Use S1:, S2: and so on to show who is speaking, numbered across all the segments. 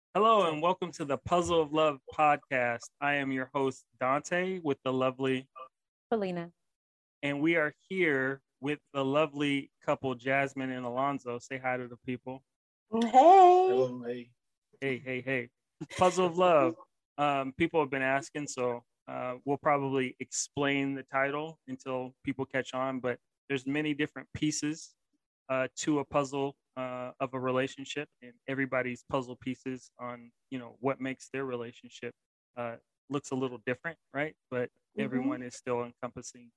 S1: Hello and welcome to the Puzzle of Love podcast. I am your host, Dante, with the lovely,
S2: Felina.
S1: and we are here with the lovely couple, Jasmine and Alonzo. Say hi to the people.
S3: Hey.
S4: Hello, hey.
S1: Hey. Puzzle of Love. People have been asking, so we'll probably explain the title until people catch on, but there's many different pieces to a puzzle of a relationship, and everybody's puzzle pieces on what makes their relationship looks a little different, right? But everyone is still encompassing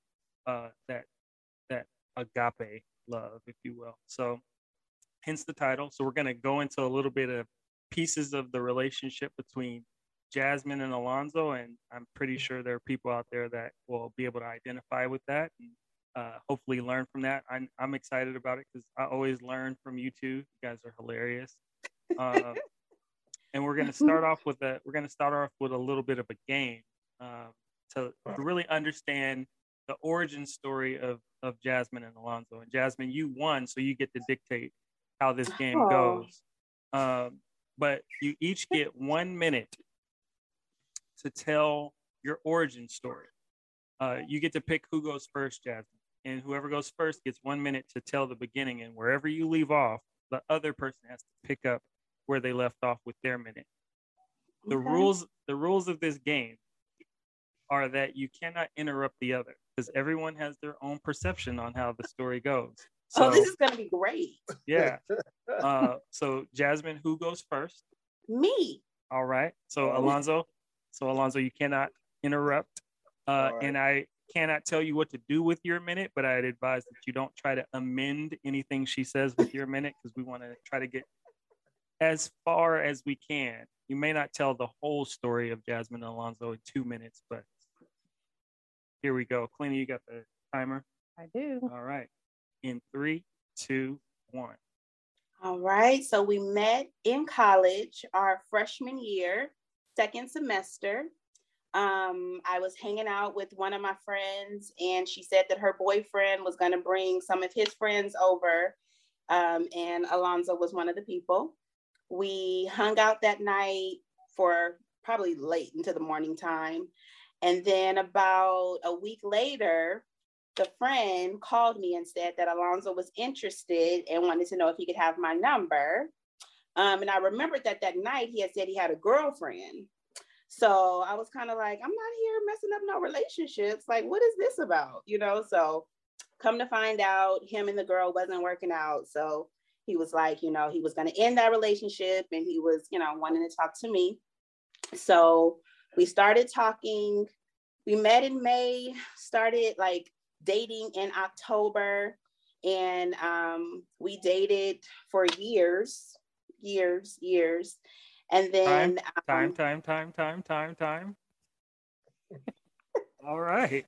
S1: that agape love, if you will. So hence the title. So we're going to go into a little bit of pieces of the relationship between Jasmine and Alonzo, and I'm pretty sure there are people out there that will be able to identify with that and hopefully learn from that. I'm excited about it because I always learn from you two. You guys are hilarious. And we're going to start off with a little bit of a game to really understand the origin story of Jasmine and Alonzo. And Jasmine, you won, so you get to dictate how this game goes. But you each get 1 minute to tell your origin story. You get to pick who goes first, Jasmine. And whoever goes first gets 1 minute to tell the beginning. And wherever you leave off, the other person has to pick up where they left off with their minute. The rules of this game are that you cannot interrupt the other because everyone has their own perception on how the story goes. So,
S3: this is gonna be great.
S1: Yeah. So Jasmine, who goes first?
S3: Me.
S1: All right. So Alonzo, you cannot interrupt.
S4: Right.
S1: And I cannot tell you what to do with your minute, but I'd advise that you don't try to amend anything she says with your minute because we want to try to get as far as we can. You may not tell the whole story of Jasmine and Alonzo in 2 minutes, but here we go. Cleany, you got the timer?
S2: I do.
S1: All right. In 3, 2, 1.
S3: All right. So we met in college our freshman year, second semester. I was hanging out with one of my friends, and she said that her boyfriend was going to bring some of his friends over, and Alonzo was one of the people. We hung out that night for probably late into the morning time. And then about a week later, the friend called me and said that Alonzo was interested and wanted to know if he could have my number. And I remembered that night he had said he had a girlfriend. So I was kind of like, I'm not here messing up no relationships. Like, what is this about? So come to find out, him and the girl wasn't working out. So he was like, he was going to end that relationship, and he was, wanting to talk to me. So we started talking. We met in May, started like dating in October, and we dated for years. And then
S1: Time. All right.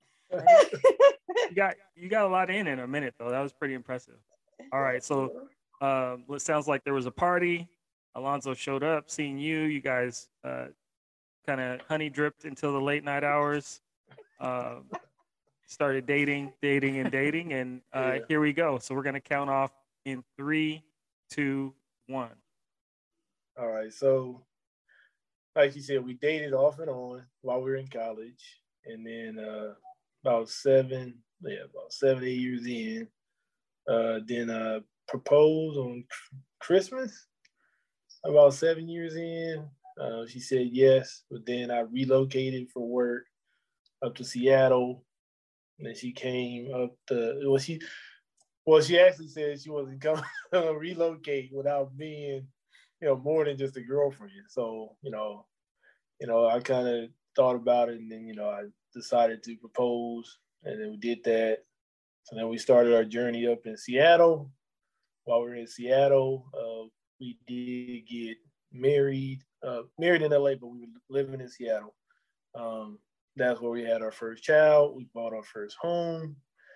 S1: You got a lot in a minute though. That was pretty impressive. All right. So it sounds like there was a party. Alonzo showed up, seeing you. You guys kind of honey dripped until the late night hours. Started dating. And here we go. So we're gonna count off in 3, 2, 1.
S4: All right. So, like you said, we dated off and on while we were in college. And then about 8 years in, then proposed on Christmas. About 7 years in, she said yes. But then I relocated for work up to Seattle. And then she came up she actually said she wasn't going to relocate without being more than just a girlfriend. So, I kind of thought about it, and then, I decided to propose, and then we did that. So then we started our journey up in Seattle. While we were in Seattle, we did get married in LA, but we were living in Seattle. That's where we had our first child. We bought our first home.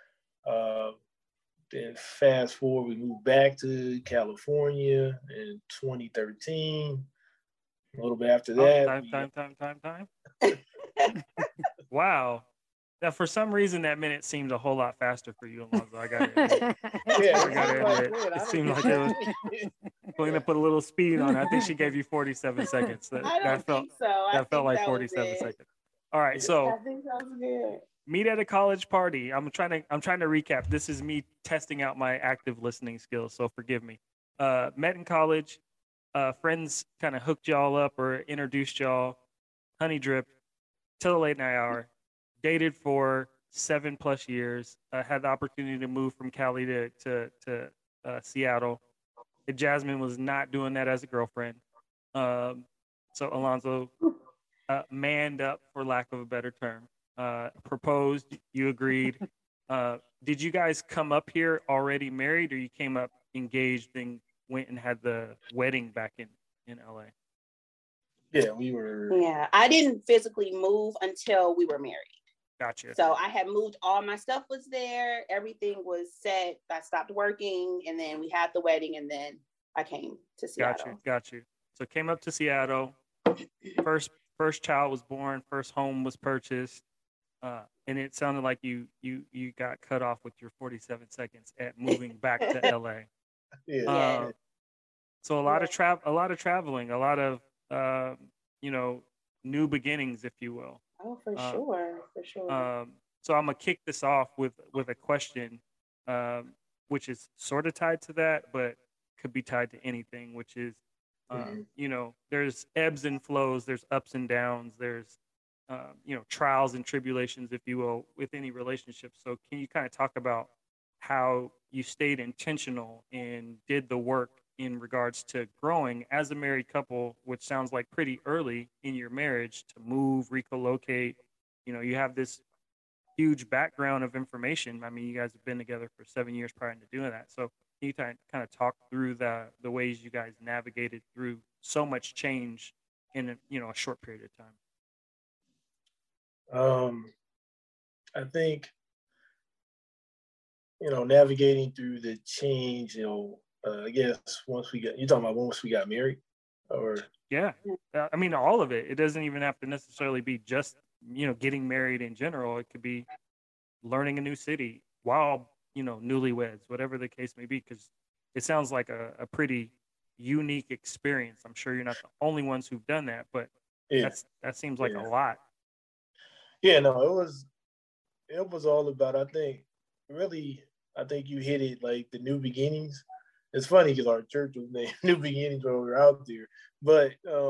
S4: Then fast forward, we moved back to California in 2013. A little bit after that.
S1: Time. Wow. Now, for some reason, that minute seemed a whole lot faster for you, Alonzo. I gotta admit.
S4: Yeah,
S1: I gotta admit, it seemed like it was. Selena put a little speed on it. I think she gave you 47 seconds.
S3: I don't think so. I
S1: That felt
S3: think
S1: like
S3: that was
S1: 47
S3: it.
S1: seconds. All right, so
S3: I think that was good.
S1: meet at a college party. I'm trying to recap. This is me testing out my active listening skills, so forgive me. Met in college. Friends kind of hooked y'all up or introduced y'all. Honey drip till the late night hour. Dated for 7+ years. Had the opportunity to move from Cali to Seattle. Jasmine was not doing that as a girlfriend. So Alonzo manned up, for lack of a better term. Proposed. You agreed. Did you guys come up here already married, or you came up engaged and went and had the wedding back in LA?
S4: Yeah, we were.
S3: Yeah, I didn't physically move until we were married.
S1: Gotcha.
S3: So I had moved, all my stuff was there, everything was set. I stopped working, and then we had the wedding, and then I came to Seattle.
S1: Got you. So came up to Seattle. First child was born. First home was purchased. And it sounded like you got cut off with your 47 seconds at moving back to LA.
S4: Yeah.
S1: So a lot of traveling, a lot of new beginnings, if you will.
S3: Oh, for sure.
S1: So I'm gonna kick this off with a question, which is sort of tied to that, but could be tied to anything, which is, there's ebbs and flows, there's ups and downs, there's trials and tribulations, if you will, with any relationship. So can you kind of talk about how you stayed intentional and did the work in regards to growing as a married couple, which sounds like pretty early in your marriage, to move, recolocate? You have this huge background of information. I mean, you guys have been together for 7 years prior to doing that. So can you kind of talk through the ways you guys navigated through so much change in a short period of time?
S4: I think, navigating through the change, I guess you're talking about once we got married, or?
S1: Yeah. I mean, all of it. It doesn't even have to necessarily be just, getting married in general. It could be learning a new city while, newlyweds, whatever the case may be, because it sounds like a pretty unique experience. I'm sure you're not the only ones who've done that, but that seems like a lot.
S4: Yeah, no, it was all about, I think you hit it, like the new beginnings. It's funny because our church was named New Beginnings when we were out there. But,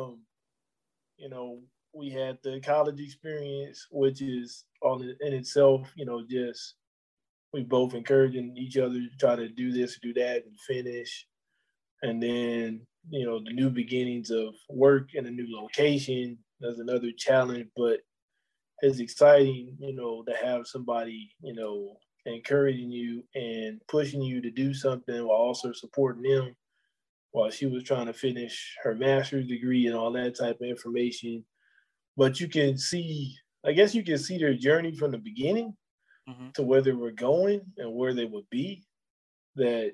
S4: we had the college experience, which is all in itself, just we both encouraging each other to try to do this, do that, and finish. And then, the new beginnings of work in a new location, there's another challenge, but it's exciting, to have somebody, encouraging you and pushing you to do something while also supporting them while she was trying to finish her master's degree and all that type of information. But you can see their journey from the beginning to where they were going and where they would be. That,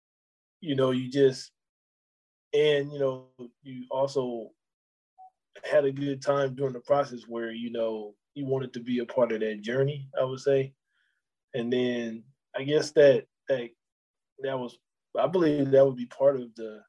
S4: you also had a good time during the process where, you wanted to be a part of that journey, I would say. And then I guess that was, I believe that would be part of the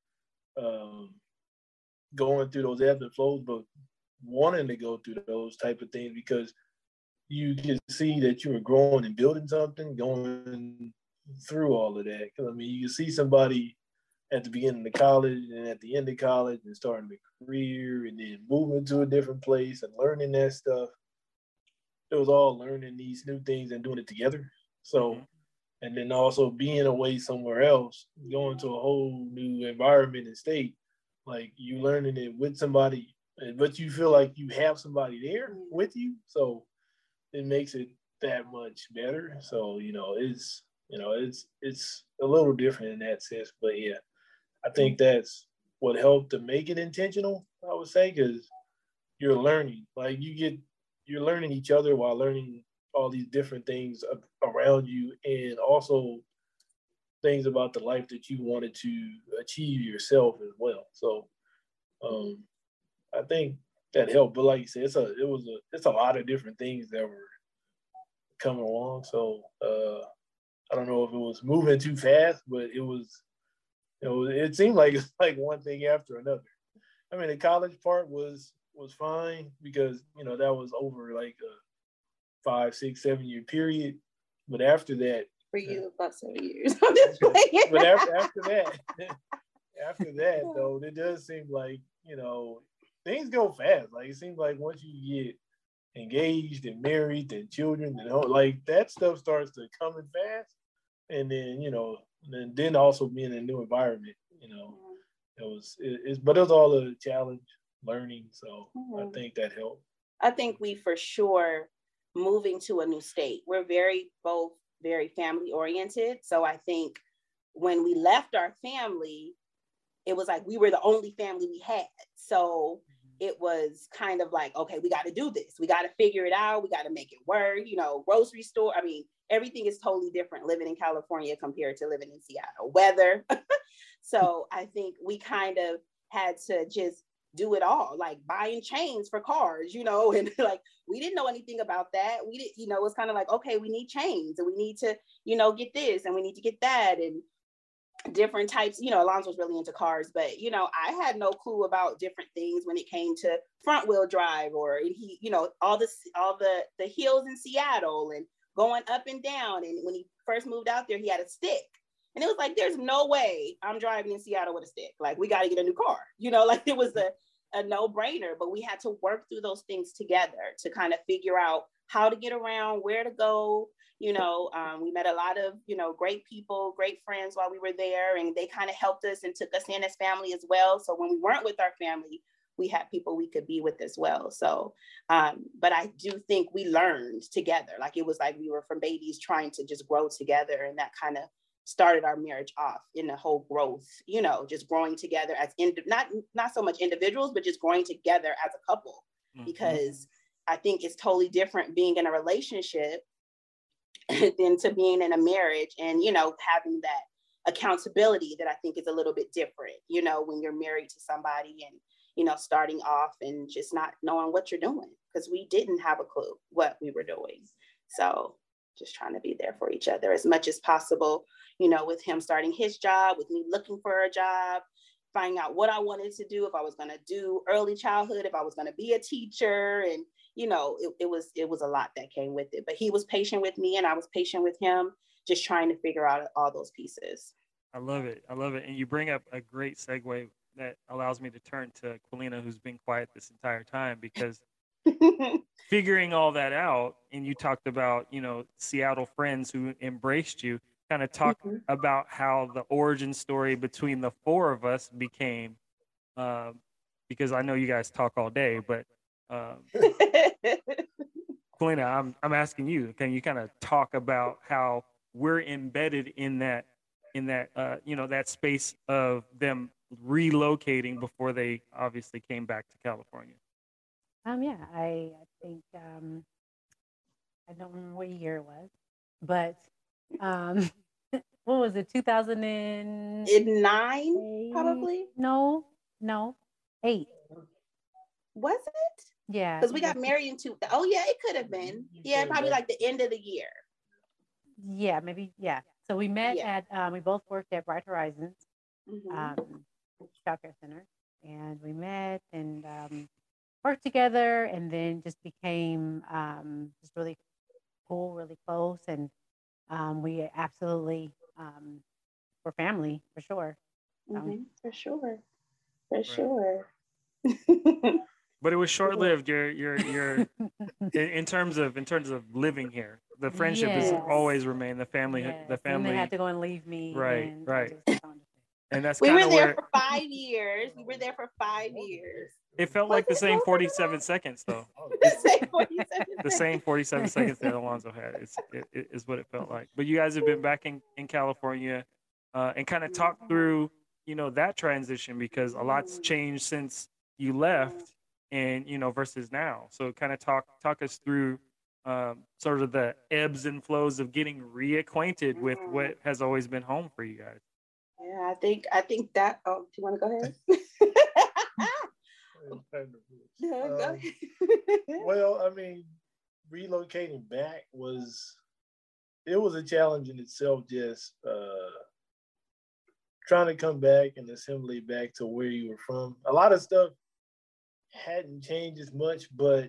S4: going through those ebbs and flows, but wanting to go through those type of things because you can see that you were growing and building something, going through all of that. Because, I mean, you can see somebody at the beginning of college and at the end of college and starting a career and then moving to a different place and learning that stuff. It was all learning these new things and doing it together. So, and then also being away somewhere else, going to a whole new environment and state, like you learning it with somebody, but you feel like you have somebody there with you. So it makes it that much better. So, it's a little different in that sense, but yeah, I think that's what helped to make it intentional, I would say, because you're learning, like you're learning each other while learning all these different things around you and also things about the life that you wanted to achieve yourself as well. So I think that helped. But like you said, it's a lot of different things that were coming along. So I don't know if it was moving too fast, but it was, it seemed like it's like one thing after another. I mean, the college part was fine because, that was over like a 5, 6, 7 year period. But after that,
S3: for you, about 7 years. I'm just playing.
S4: But after that, though, it does seem like, things go fast. Like, it seems like once you get engaged and married and children and all, like, that stuff starts to come in fast. And then, then also being in a new environment, but it was all a challenge, learning. So I think that helped.
S3: I think we for sure moving to a new state. We're both very family oriented. So I think when we left our family, it was like we were the only family we had. So it was kind of like, okay, we got to do this. We got to figure it out. We got to make it work. Grocery store. I mean, everything is totally different living in California compared to living in Seattle. Weather. So I think we kind of had to just do it all, like buying chains for cars, and like we didn't know anything about that. We didn't, it was kind of like, okay, we need chains and we need to, get this and we need to get that and different types. Alonzo was really into cars, but I had no clue about different things when it came to front wheel drive or all the hills in Seattle and going up and down. And when he first moved out there, he had a stick. And it was like, there's no way I'm driving in Seattle with a stick. Like, we got to get a new car. Like it was a no-brainer, but we had to work through those things together to kind of figure out how to get around, where to go. We met a lot of, great people, great friends while we were there, and they kind of helped us and took us in as family as well. So when we weren't with our family, we had people we could be with as well. So, but I do think we learned together. Like it was like we were from babies trying to just grow together, and that kind of started our marriage off in the whole growth, just growing together as not so much individuals, but just growing together as a couple, because I think it's totally different being in a relationship than to being in a marriage and, having that accountability that I think is a little bit different, when you're married to somebody and, starting off and just not knowing what you're doing, because we didn't have a clue what we were doing. So just trying to be there for each other as much as possible, with him starting his job, with me looking for a job, finding out what I wanted to do, if I was going to do early childhood, if I was going to be a teacher. And, it was a lot that came with it, but he was patient with me and I was patient with him, just trying to figure out all those pieces.
S1: I love it. And you bring up a great segue that allows me to turn to Quilina, who's been quiet this entire time, because figuring all that out, and you talked about, Seattle friends who embraced you, kind of talk about how the origin story between the four of us became, because I know you guys talk all day, but Quilina, I'm asking you, can you kind of talk about how we're embedded in that that space of them relocating before they obviously came back to California?
S2: Yeah, I think I don't remember what year it was, but what was it?
S3: 2009, probably.
S2: No, 8.
S3: Was it?
S2: Yeah,
S3: because we got married in oh yeah, it could have been. Yeah, probably like the end of the year.
S2: Yeah, maybe. Yeah. So we met at we both worked at Bright Horizons Child Care Center, and we met and worked together, and then just became just really cool, really close, and we absolutely were family for sure.
S3: For sure.
S1: But it was short lived. You're in terms of living here. The friendship has always remained. The family.
S2: And they had to go and leave me.
S1: Right. And that's
S3: we were there
S1: where
S3: for 5 years. We were there for 5 years.
S1: It felt like the same 47 seconds, though. The same 47 seconds that Alonzo had. It is what it felt like. But you guys have been back in California, and kind of talk through, that transition, because a lot's changed since you left, and versus now. So kind of talk us through sort of the ebbs and flows of getting reacquainted with what has always been home for you guys.
S3: Yeah, I think that. Oh, do you want to go ahead?
S4: Well, I mean, relocating back was a challenge in itself. Just trying to come back and assimilate back to where you were from. A lot of stuff hadn't changed as much, but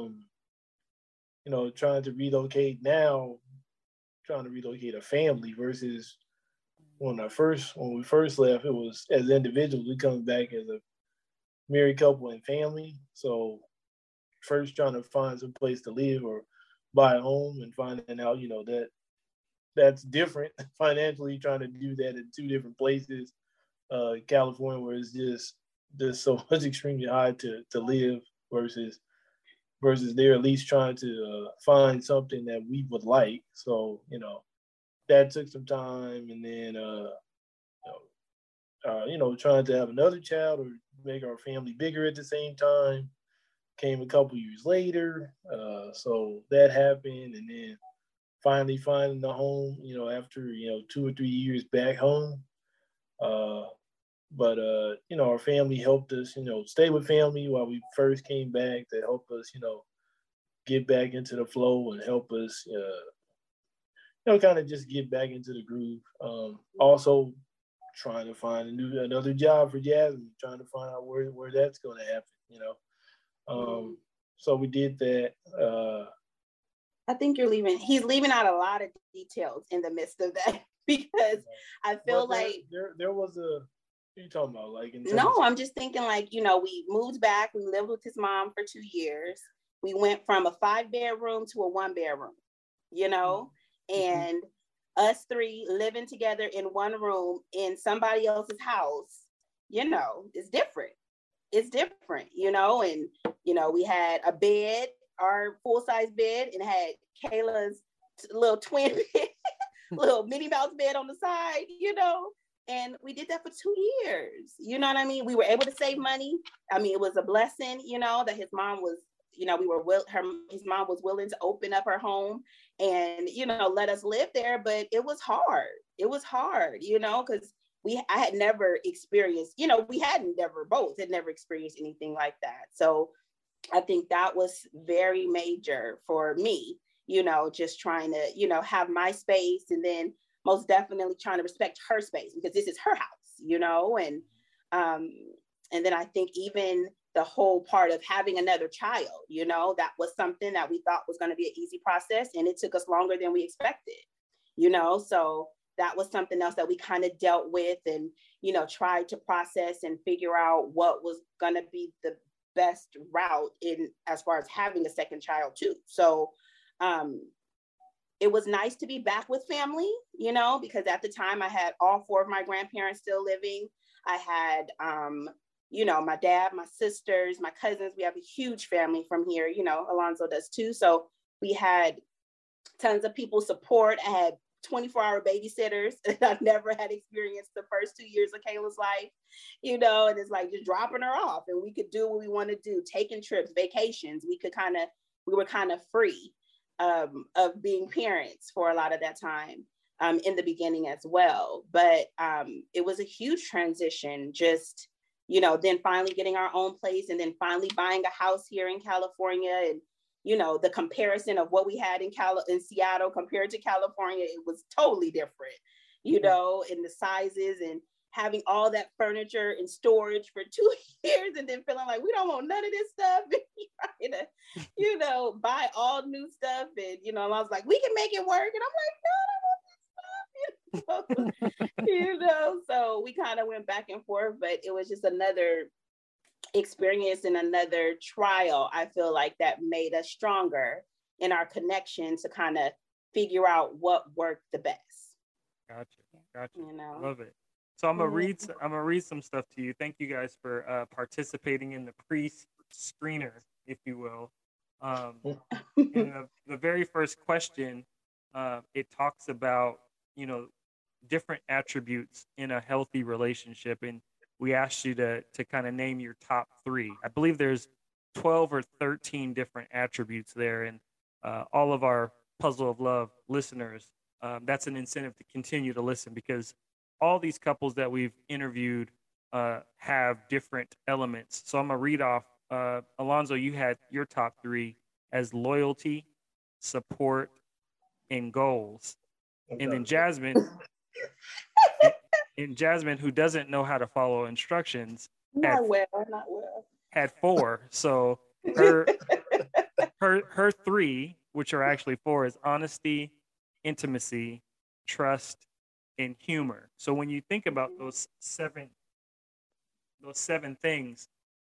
S4: trying to relocate now, trying to relocate a family versus when we first left, it was as individuals, we come back as a married couple and family. So first trying to find some place to live or buy a home and finding out, that's different financially, trying to do that in two different places. California, where it's just so much extremely high to live versus they're at least trying to find something that we would like. So, that took some time. And then, trying to have another child or make our family bigger at the same time came a couple years later. So that happened. And then finally finding the home, after, 2 or 3 years back home. But our family helped us, stay with family while we first came back to help us, get back into the flow and help us, kind of just get back into the groove. Also trying to find another job for Jasmine, trying to find out where that's going to happen, So we did that.
S3: I think he's leaving out a lot of details in the midst of that because I feel like
S4: there was a, what are you talking about? Like,
S3: I'm just thinking like, we moved back, we lived with his mom for 2 years. We went from a 5-bedroom to a 1-bedroom, and us 3 living together in one room in somebody else's house, it's different. It's different, and, we had a bed, our full-size bed, and had Kayla's little twin bed, little Minnie Mouse bed on the side, and we did that for 2 years. You know what I mean? We were able to save money. I mean, it was a blessing, that his mom was, his mom was willing to open up her home and, let us live there. But it was hard. It was hard, because I had never experienced, we both had never experienced anything like that. So I think that was very major for me, just trying to, have my space, and then most definitely trying to respect her space because this is her house, and then I think even the whole part of having another child, that was something that we thought was going to be an easy process, and it took us longer than we expected, so that was something else that we kind of dealt with and, tried to process and figure out what was going to be the best route in as far as having a second child too. So it was nice to be back with family, because at the time I had all 4 of my grandparents still living. I had, my dad, my sisters, my cousins. We have a huge family from here, Alonzo does too. So we had tons of people support. I had 24-hour babysitters that I never had experienced the first 2 years of Kayla's life, and it's like just dropping her off, and we could do what we want to do, taking trips, vacations. We were kind of free of being parents for a lot of that time in the beginning as well. But it was a huge transition, just, then finally getting our own place and then finally buying a house here in California. And, the comparison of what we had in Seattle compared to California, it was totally different, in the sizes, and having all that furniture in storage for 2 years and then feeling like we don't want none of this stuff and trying to, buy all new stuff. And, I was like, we can make it work. And I'm like, no, I want this stuff, so we kind of went back and forth, but it was just another experience and another trial. I feel like that made us stronger in our connection to kind of figure out what worked the best.
S1: Gotcha. Love it. So I'm gonna read some stuff to you. Thank you guys for participating in the pre-screener, if you will. In the very first question, it talks about different attributes in a healthy relationship, and we asked you to kind of name your top 3. I believe there's 12 or 13 different attributes there, and all of our Puzzle of Love listeners, that's an incentive to continue to listen, because all these couples that we've interviewed have different elements. So I'm gonna read off. Alonzo, you had your top 3 as loyalty, support, and goals. And then Jasmine, who doesn't know how to follow instructions,
S3: not well.
S1: had 4. So her 3, which are actually 4, is honesty, intimacy, trust, and humor. So when you think about those seven things,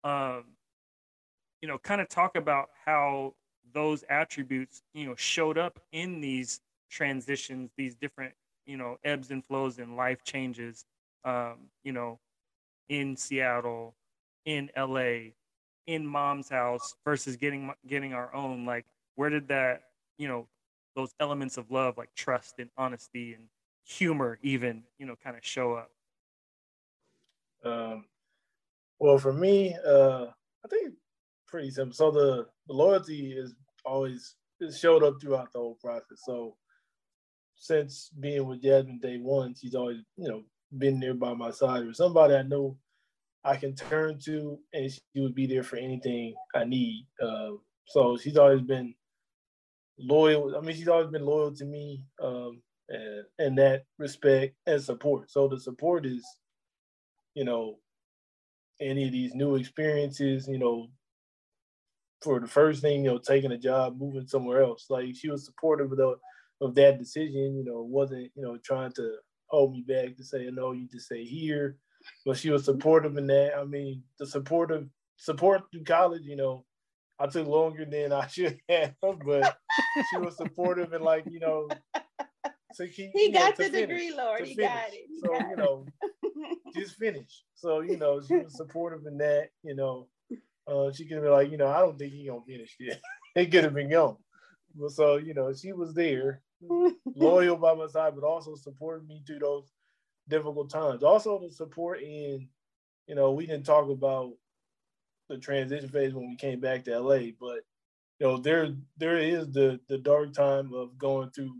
S1: kind of talk about how those attributes, showed up in these transitions, these different, ebbs and flows and life changes, in Seattle, in LA, in mom's house versus getting our own. Like, where did that, those elements of love, like trust and honesty and humor, even, kind of show up?
S4: Well, for me, I think pretty simple. So the loyalty is always showed up throughout the whole process. So since being with Jasmine day one, she's always, been there by my side, or somebody I know I can turn to, and she would be there for anything I need. So she's always been loyal. I mean, she's always been loyal to me, and that respect and support. So the support is, any of these new experiences, for the first thing, taking a job, moving somewhere else. Like, she was supportive of that decision, wasn't, trying to hold me back to say, no, you just stay here. But she was supportive in that. I mean, the support through college, I took longer than I should have, but she was supportive and to keep.
S3: He got the degree, Lord. He got it.
S4: So, just finish. So, she was supportive in that, she could be like, I don't think he's going to finish yet. It could have been gone. But so, she was there, loyal by my side, but also supporting me through those difficult times. Also the support in, we didn't talk about the transition phase when we came back to LA, but, there is the dark time of going through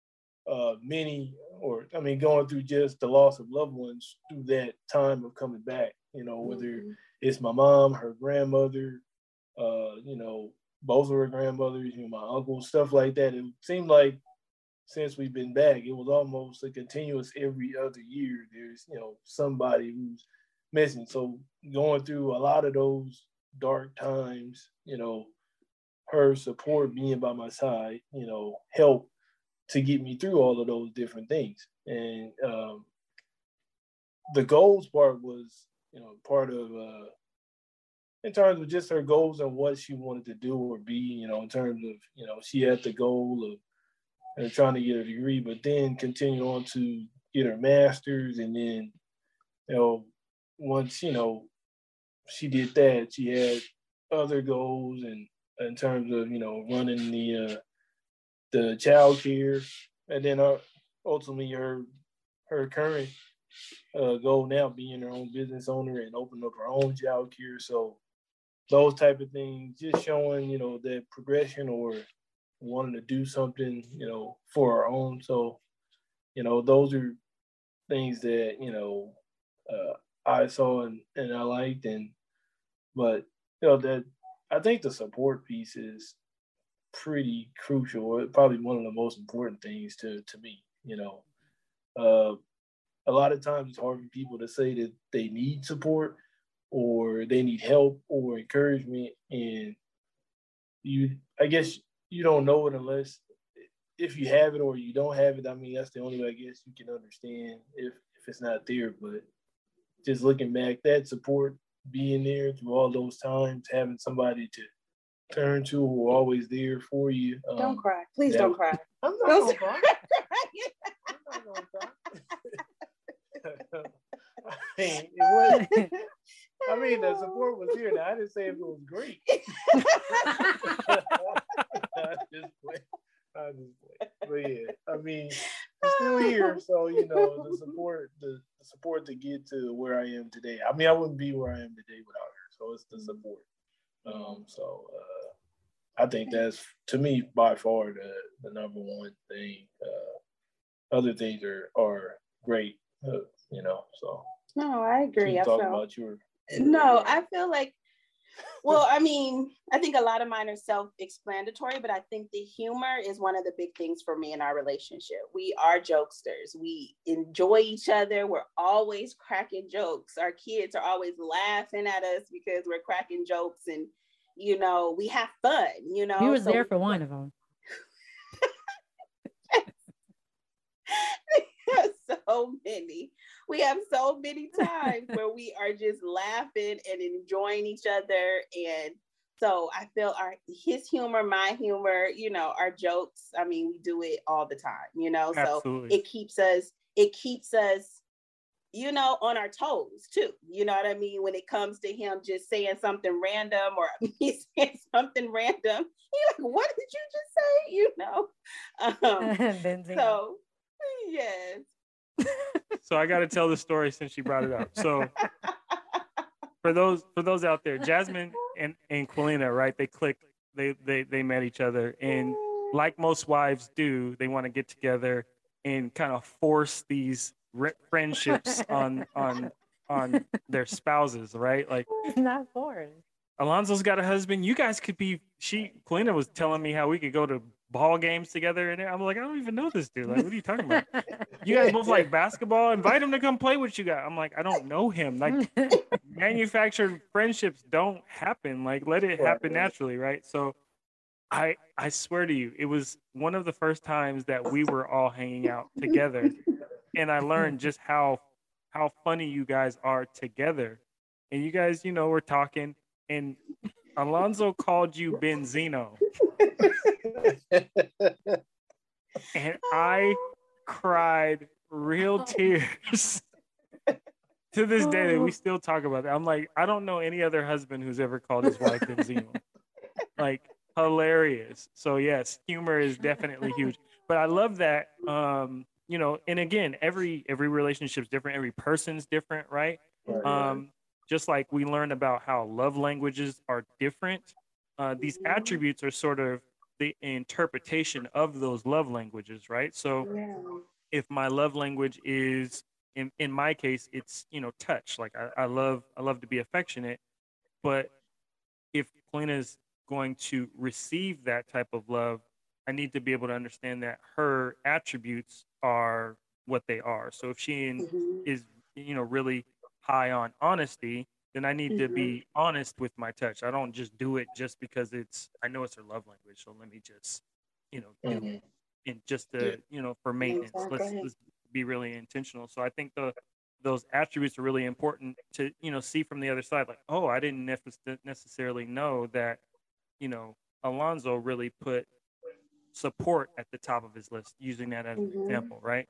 S4: going through just the loss of loved ones through that time of coming back, whether it's my mom, her grandmother, both of her grandmothers, my uncles, stuff like that. It seemed like since we've been back, it was almost a continuous every other year. There's, somebody who's missing. So going through a lot of those dark times, her support, being by my side, helped to get me through all of those different things. And the goals part was, part of, in terms of just her goals and what she wanted to do or be, in terms of, she had the goal of trying to get a degree, but then continue on to get her master's. And then, once, she did that, she had other goals, and in terms of, running the child care, and then ultimately her current goal now being her own business owner and opening up her own child care. So those type of things, just showing, that progression or wanting to do something, for our own. So, those are things that, I saw and I liked. But, that I think the support piece is pretty crucial. Probably one of the most important things to me, a lot of times it's hard for people to say that they need support or they need help or encouragement. And I guess you don't know it unless if you have it or you don't have it. I mean, that's the only way I guess you can understand if it's not there. But just looking back, that support, being there through all those times, having somebody to turn to who are always there for you.
S3: Don't cry. Please don't cry.
S4: I'm not going to cry. I'm not going to cry. The support was here. Now, I didn't say if it was great. I just play. But yeah, it's still here. So, the support to get to where I am today. I wouldn't be where I am today without her. So it's the support. I think that's, to me, by far the number one thing. Other things are great, so.
S3: No, I agree.
S4: I feel like
S3: Well, I mean, I think a lot of mine are self-explanatory, but I think the humor is one of the big things for me in our relationship. We are jokesters. We enjoy each other. We're always cracking jokes. Our kids are always laughing at us because we're cracking jokes, and we have fun.
S2: He was there for one of them.
S3: So many. We have so many times where we are just laughing and enjoying each other. And so I feel his humor, my humor, our jokes. I mean, we do it all the time,
S1: Absolutely.
S3: So it keeps us, on our toes too. You know what I mean? When it comes to him just saying something random or me saying something random, he's like, what did you just say? So yes.
S1: So I got to tell the story since she brought it up. So for those out there, Jasmine and Quilina, right? They clicked. They met each other, and like most wives do, they want to get together and kind of force these friendships on their spouses, right? Like,
S2: it's not forced.
S1: Alonzo's got a husband. You guys could be. Quilina was telling me how we could go to ball games together, and I'm like, I don't even know this dude. Like, what are you talking about? You guys both like basketball. Invite him to come play with you guys. I'm like, I don't know him. Like, manufactured friendships don't happen. Like, let it happen naturally, right? So, I swear to you, it was one of the first times that we were all hanging out together, and I learned just how funny you guys are together. And you guys, were talking, and Alonzo called you Benzino. And I cried real tears. To this day, we still talk about that. I'm like, I don't know any other husband who's ever called his wife Benzino. Like, hilarious. So yes, humor is definitely huge. But I love that. And again, every relationship's different. Every person's different, right? Just like we learned about how love languages are different. These attributes are sort of the interpretation of those love languages, right? So if my love language is, in my case, it's, touch. Like I love to be affectionate, but if Quilina's going to receive that type of love, I need to be able to understand that her attributes are what they are. So if she is, really high on honesty, then I need to be honest with my touch. I don't just do it just because I know it's her love language. So let me just, and just to, for maintenance, let's be really intentional. So I think those attributes are really important to, see from the other side. Like, oh, I didn't necessarily know that, Alonzo really put support at the top of his list, using that as an example, right?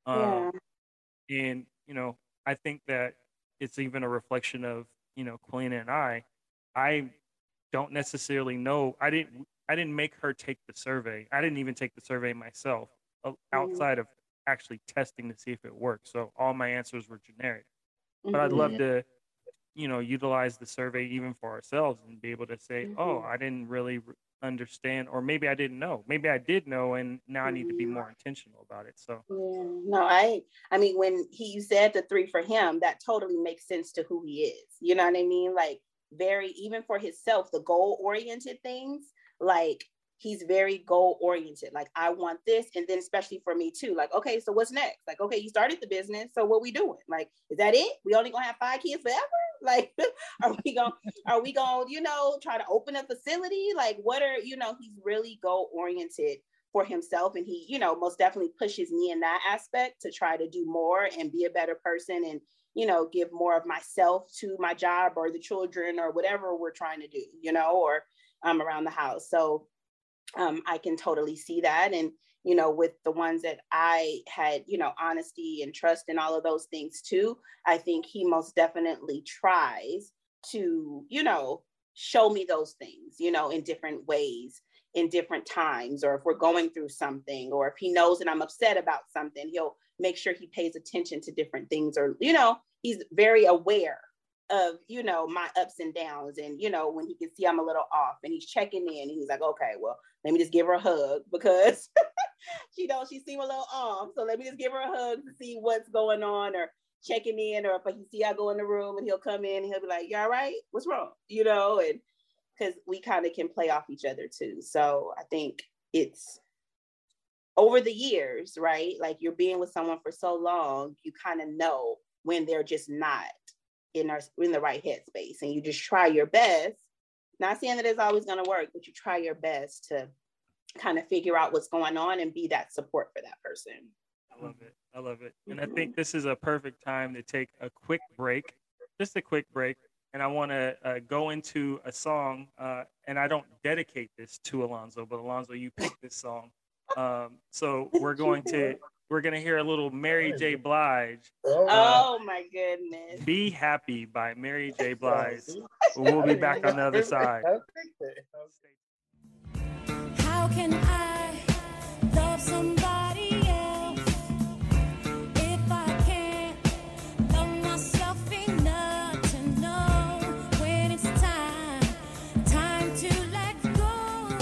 S1: And, I think that it's even a reflection of, Quilina and I don't necessarily know. I didn't make her take the survey. I didn't even take the survey myself outside of actually testing to see if it worked. So all my answers were generic. But I'd love to, utilize the survey even for ourselves and be able to say, oh, I didn't really understand, or maybe I didn't know. Maybe I did know, and now I need to be more intentional about it. So
S3: no, I mean, when you said the 3 for him, that totally makes sense to who he is. You know what I mean? Like, very, even for himself, the goal-oriented things, like, he's very goal-oriented. Like, I want this. And then especially for me too, like, okay, so what's next? Like, okay, you started the business, so what we doing? Like, is that it? We only gonna have 5 kids forever? Like, are we gonna, try to open a facility? Like, what are, he's really goal-oriented for himself. And he, most definitely pushes me in that aspect to try to do more and be a better person and, give more of myself to my job or the children or whatever we're trying to do, or around the house. So I can totally see that. And, with the ones that I had, honesty and trust and all of those things too, I think he most definitely tries to, show me those things, in different ways, in different times, or if we're going through something, or if he knows that I'm upset about something, he'll make sure he pays attention to different things, or, he's very aware of, my ups and downs. And, when he can see I'm a little off and he's checking in, and he's like, okay, well, let me just give her a hug because she seemed a little off. So let me just give her a hug to see what's going on, or checking in, or if he see I go in the room and he'll come in and he'll be like, "You all right? What's wrong?" You know, and because we kind of can play off each other too. So I think it's over the years, right? Like you're being with someone for so long, you kind of know when they're just not in the right headspace, and you just try your best. Not saying that it's always going to work, but you try your best to kind of figure out what's going on and be that support for that person.
S1: I love it. I love it. And I think this is a perfect time to take a quick break, just a quick break. And I want to go into a song, and I don't dedicate this to Alonzo, but Alonzo, you picked this song. So we're going to hear a little Mary J. Blige.
S3: Oh my goodness.
S1: Be Happy by Mary J. Blige. We'll be back on the other side.
S5: How can I love somebody else if I can't love myself enough to know when it's time to let go?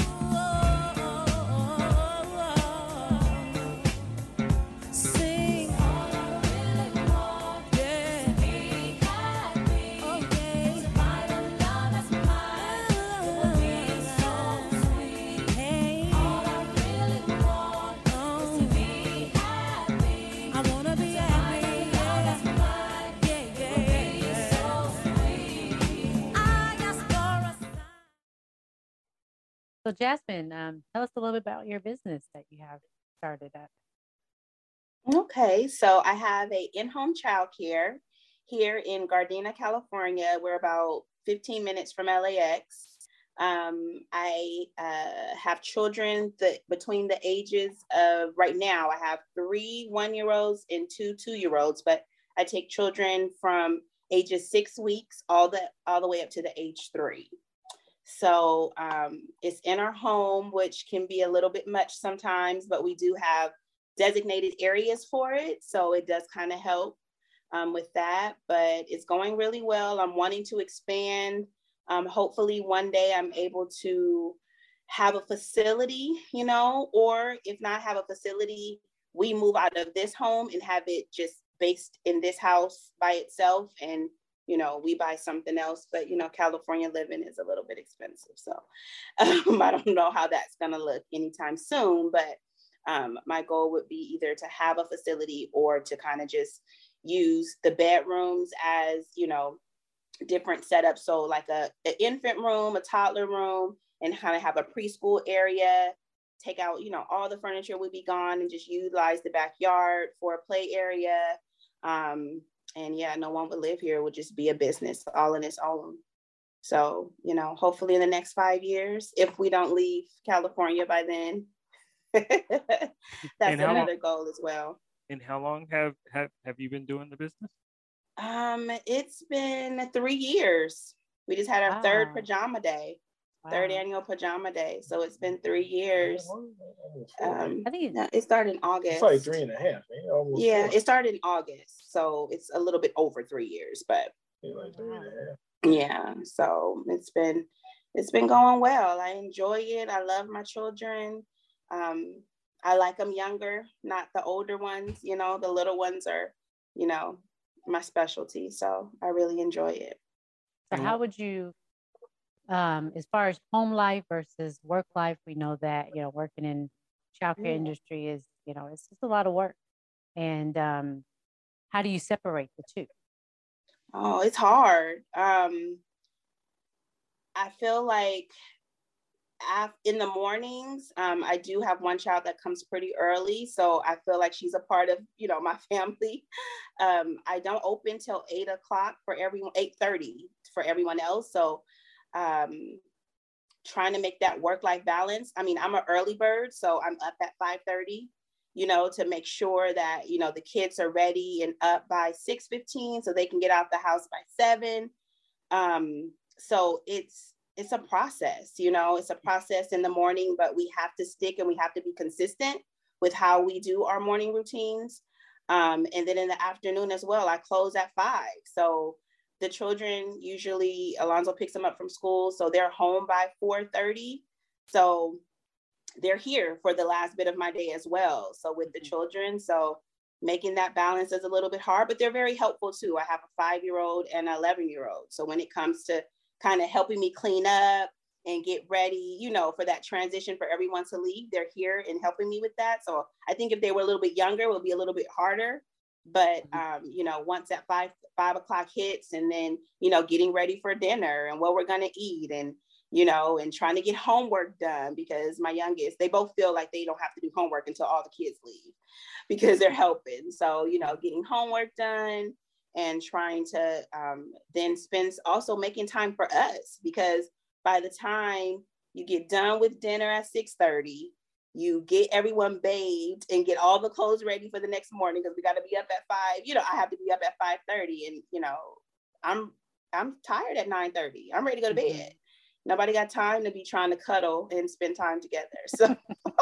S5: Sing all I really want, yeah. Be happy, oh yeah. To find a love that's mine, it would be so sweet. Hey, all I really want is to be happy. I wanna be happy, yeah. Yeah, yeah, so sweet. I ask for a sign.
S2: So Jasmine, tell us a little bit about your business that you have started up.
S3: Okay, so I have a in-home childcare here in Gardena, California. We're about 15 minutes from LAX. I have children between the ages of, right now, I have 3 one-year-olds and 2 two-year-olds, but I take children from ages 6 weeks all the way up to the age 3. So it's in our home, which can be a little bit much sometimes, but we do have designated areas for it. So it does kind of help with that, but it's going really well. I'm wanting to expand. Hopefully one day I'm able to have a facility, you know, or if not have a facility, we move out of this home and have it just based in this house by itself. And, you know, we buy something else, but, you know, California living is a little bit expensive. So I don't know how that's going to look anytime soon, but my goal would be either to have a facility or to kind of just use the bedrooms as, you know, different setups. So like an infant room, a toddler room, and kind of have a preschool area, take out, you know, all the furniture would be gone and just utilize the backyard for a play area. And yeah, no one would live here. It would just be a business all in its own. So, you know, hopefully in the next 5 years, if we don't leave California by then, that's another goal as well.
S1: And how long have you been doing the business?
S3: It's been 3 years. We just had our third pajama day, third annual pajama day. So it's been 3 years. I think it started in August.
S4: It's like 3.5.
S3: Yeah, it started in August. So it's a little bit over 3 years, but
S4: like 3.5.
S3: Yeah. So it's been going well. I enjoy it. I love my children. I like them younger, not the older ones. You know, the little ones are, you know, my specialty. So I really enjoy it.
S2: So how would you, as far as home life versus work life, we know that, you know, working in childcare industry is, you know, it's just a lot of work. And how do you separate the two?
S3: Oh, it's hard. I feel like in the mornings, I do have one child that comes pretty early. So I feel like she's a part of, you know, my family. I don't open till 8 o'clock for everyone, 8:30 for everyone else. So trying to make that work-life balance. I mean, I'm an early bird, so I'm up at 5:30, you know, to make sure that, you know, the kids are ready and up by 6:15 so they can get out the house by 7. So it's a process, you know, it's a process in the morning, but we have to stick and we have to be consistent with how we do our morning routines. And then in the afternoon as well, I close at 5. So the children usually, Alonzo picks them up from school. So they're home by 4:30. So they're here for the last bit of my day as well. So with the children, so making that balance is a little bit hard, but they're very helpful too. I have a 5-year-old and an 11-year-old. So when it comes to kind of helping me clean up and get ready, you know, for that transition for everyone to leave, they're here and helping me with that. So I think if they were a little bit younger, it would be a little bit harder. But, you know, once that 5 o'clock hits, and then, you know, getting ready for dinner and what we're going to eat, and, you know, and trying to get homework done, because my youngest, they both feel like they don't have to do homework until all the kids leave because they're helping. So, you know, getting homework done and trying to then spend also making time for us, because by the time you get done with dinner at 6:30, you get everyone bathed and get all the clothes ready for the next morning, because we got to be up at 5. You know, I have to be up at 5:30, and you know, I'm tired at 9:30. I'm ready to go to bed. Nobody got time to be trying to cuddle and spend time together. So,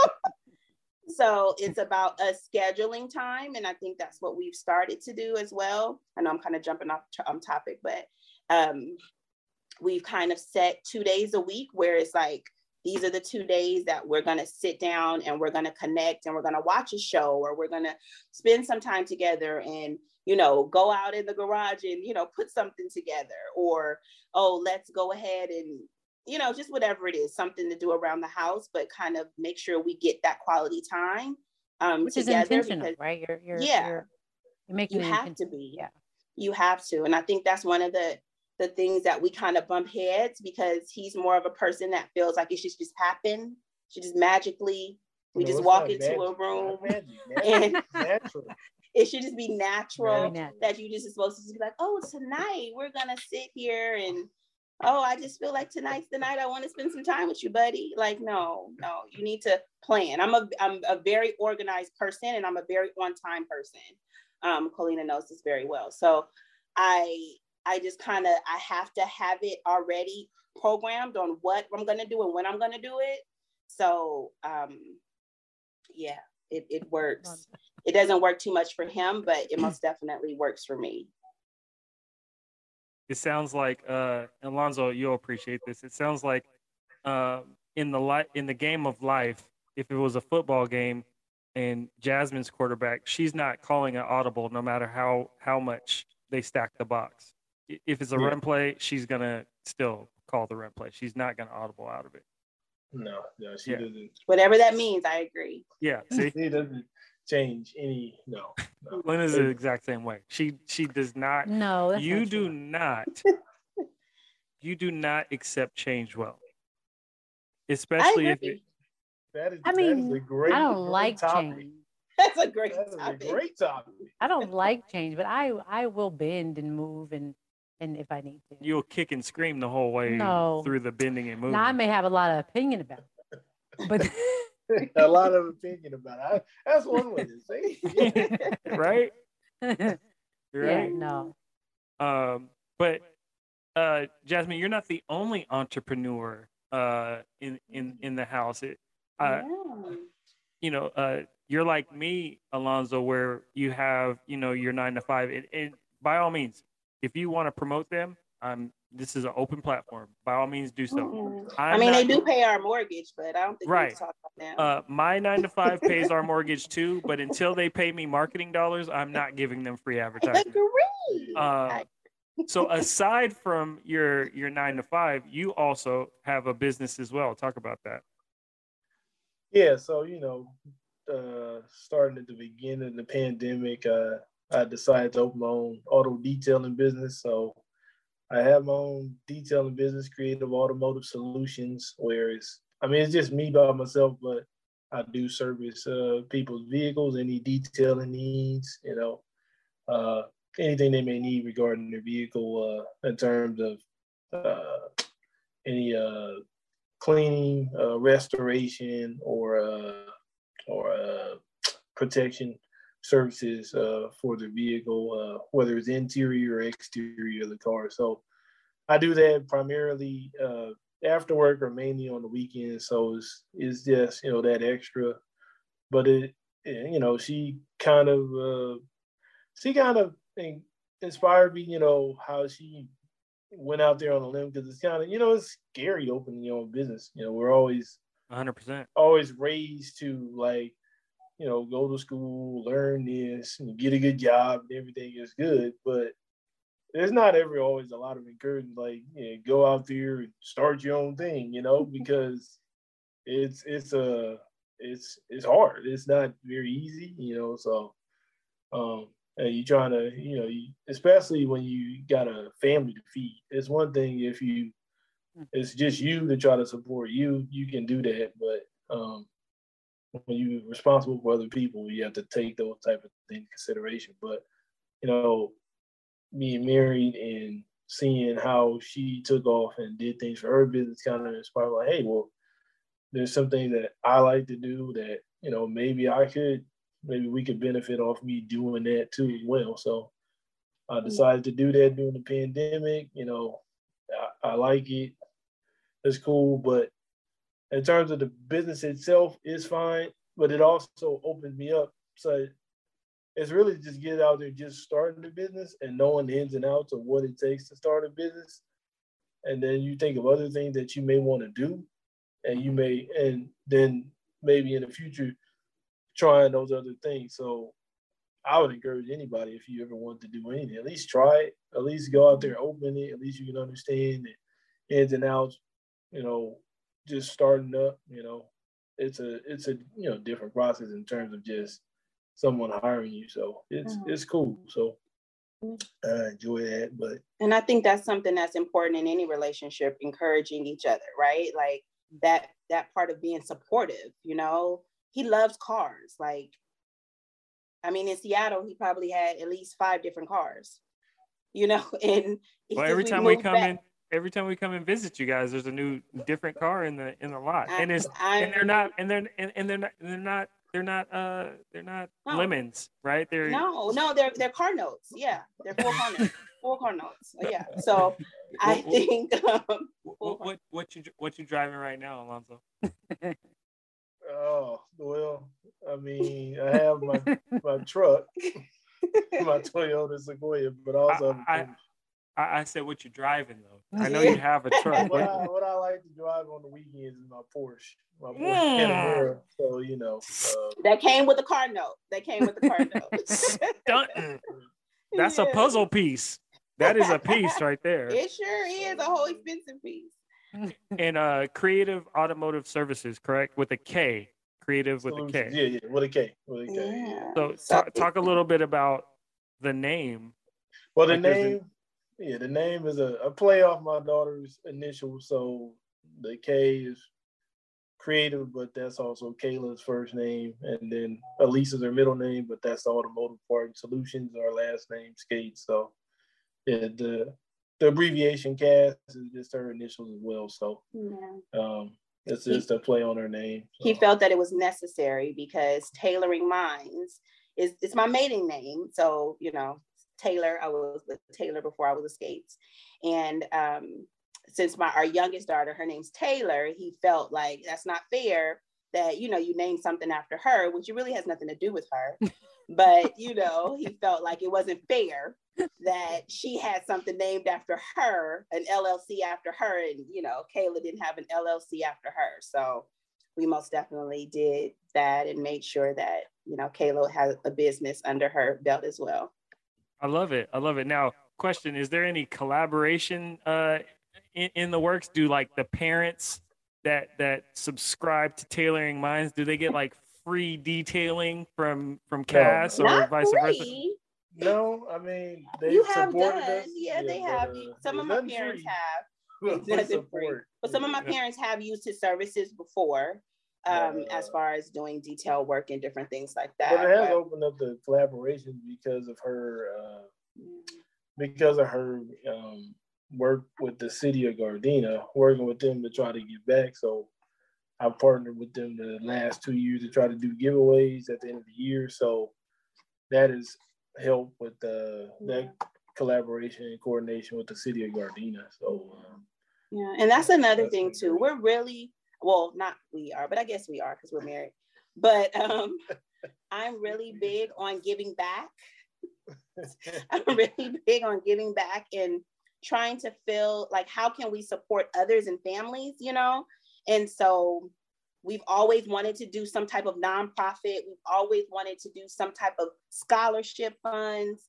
S3: so it's about us scheduling time, and I think that's what we've started to do as well. I know I'm kind of jumping off topic, but we've kind of set 2 days a week where it's like, these are the 2 days that we're going to sit down and we're going to connect and we're going to watch a show, or we're going to spend some time together and, you know, go out in the garage and, you know, put something together, or, oh, let's go ahead and, you know, just whatever it is, something to do around the house, but kind of make sure we get that quality time
S2: Which is
S3: together.
S2: intentional,
S3: Because,
S2: right?
S3: yeah,
S2: You're making
S3: you
S2: it
S3: have to
S2: intentional.
S3: be.
S2: Yeah.
S3: You have to. And I think that's one of the things that we kind of bump heads, because he's more of a person that feels like it should just happen. Should just magically, we just walk into a room and
S4: natural.
S3: It should just be natural,
S2: Natural.
S3: that you just supposed to just be like, oh, tonight we're going to sit here and, oh, I just feel like tonight's the night I want to spend some time with you, buddy. Like, no, you need to plan. I'm a very organized person, and I'm a very on-time person. Colina knows this very well. So I just kind of, I have to have it already programmed on what I'm going to do and when I'm going to do it. So, yeah, it works. It doesn't work too much for him, but it most definitely works for me.
S1: It sounds like, Alonzo, you'll appreciate this. It sounds like in the game of life, if it was a football game and Jasmine's quarterback, she's not calling an audible no matter how much they stack the box. If it's a run play, she's going to still call the run play. She's not going to audible out of it.
S4: No, she doesn't.
S3: Whatever that means, I agree.
S1: Yeah, see?
S4: She doesn't change any, no.
S1: Lena's the exact same way. She does not.
S2: No, that's
S1: you
S2: not
S1: do
S2: true.
S1: not. You do not accept change well. Especially
S3: I
S1: if
S3: agree.
S4: That is
S2: I mean,
S4: that is a great,
S2: I don't
S4: great
S2: like
S4: topic.
S2: change.
S3: That's a great
S4: That is
S3: topic.
S4: a great topic.
S2: I don't like change, but I will bend and move and if I need to.
S1: you'll kick and scream the whole way
S2: No.
S1: through the bending and moving.
S2: Now I may have a lot of opinion about it, but
S4: A lot of opinion about it. That's one way to say it. Yeah.
S1: Right?
S2: yeah,
S1: Right?
S2: no.
S1: But Jasmine, you're not the only entrepreneur in the house.
S3: Yeah.
S1: You're like me, Alonzo, where you have, your 9 to 5. And by all means, if you want to promote them, this is an open platform. By all means, do so.
S3: Mm-mm. They do pay our mortgage, but I don't think we
S1: Right.
S3: need to talk about them.
S1: My 9 to 5 pays our mortgage too, but until they pay me marketing dollars, I'm not giving them free
S3: I
S1: advertising.
S3: agree.
S1: So aside from your 9 to 5, you also have a business as well. Talk about that.
S4: Yeah, so starting at the beginning of the pandemic, I decided to open my own auto detailing business. So I have my own detailing business, Creative Automotive Solutions, where it's just me by myself, but I do service people's vehicles, any detailing needs, anything they may need regarding their vehicle in terms of any cleaning, restoration, or protection services for the vehicle, whether it's interior or exterior of the car. So I do that primarily after work or mainly on the weekends. So it's just that extra. But she kind of inspired me. How she went out there on a limb, because it's kind of it's scary to open your own business. We're always
S1: 100%.
S4: raised to go to school, learn this, and get a good job, and everything is good. But there's not always a lot of encouragement, like, go out there and start your own thing, because it's hard. It's not very easy, So, and you trying to, especially when you got a family to feed. It's one thing if it's just you to try to support you, you can do that. But when you're responsible for other people, you have to take those type of things into consideration. But being married and seeing how she took off and did things for her business kind of inspired, like, hey, well, there's something that I like to do that, maybe we could benefit off me doing that too as well. So I decided to do that during the pandemic. I like it. It's cool. But in terms of the business itself, it's fine. But it also opens me up. So it's really just get out there, just starting the business and knowing the ins and outs of what it takes to start a business. And then you think of other things that you may want to do. And then maybe in the future, trying those other things. So I would encourage anybody, if you ever want to do anything, at least try it. At least go out there, open it. At least you can understand the ins and outs. Just starting up. It's a different process in terms of just someone hiring you. So it's cool. So I enjoy that.
S3: And I think that's something that's important in any relationship, encouraging each other, right? Like that part of being supportive. He loves cars. Like, I mean, in Seattle, he probably had at least 5 different cars, and
S1: every time we come and visit you guys, there's a new different car in the lot. They're not lemons, right? They're
S3: car notes. Yeah. They're full car notes. Yeah. So I think
S1: what you driving right now, Alonzo?
S4: Oh, well, I mean, I have my truck, my Toyota Sequoia, but also
S1: I said what you driving though. I know you have a truck.
S4: What I like to drive on the weekends is my Porsche Panamera. So
S3: that came with a car note.
S1: Stunting. That's a puzzle piece. That is a piece right there.
S3: It sure is a whole expensive piece.
S1: And Creative Automotive Services, correct? With a K. Creative with a K.
S4: Yeah, with a K.
S3: Yeah.
S1: So talk a little bit about the name.
S4: Well, the name is a play off my daughter's initials. So the K is Creative, but that's also Kayla's first name. And then Elisa's her middle name, but that's the Automotive Parts Solutions, our last name, Skates. So yeah, the abbreviation CAS is just her initials as well. So it's just a play on her name. So.
S3: He felt that it was necessary because Tailoring Minds it's my maiden name. So, Taylor, I was with Taylor before I was with Skates. And since our youngest daughter, her name's Taylor, he felt like that's not fair that, you name something after her, which it really has nothing to do with her. But, he felt like it wasn't fair that she had something named after her, an LLC after her. And, Kayla didn't have an LLC after her. So we most definitely did that and made sure that, Kayla has a business under her belt as well.
S1: I love it. Now, question, is there any collaboration in the works? Do like the parents that subscribe to Tailoring Minds, do they get like free detailing from CAS or vice versa?
S4: No, I mean, they
S3: have
S4: supported
S3: done.
S4: us.
S3: Yeah, they have. Some of my parents have. But some of my parents have used his services before, as far as doing detail work and different things like that.
S4: But it has opened up the collaboration because of her work with the city of Gardena, working with them to try to give back. So I partnered with them the last 2 years to try to do giveaways at the end of the year. So that has helped with that collaboration and coordination with the city of Gardena. So
S3: and that's another thing too. We're really, well, not we are, but I guess we are because we're married. But I'm really big on giving back. I'm really big on giving back and trying to feel like, how can we support others and families, And so we've always wanted to do some type of nonprofit. We've always wanted to do some type of scholarship funds.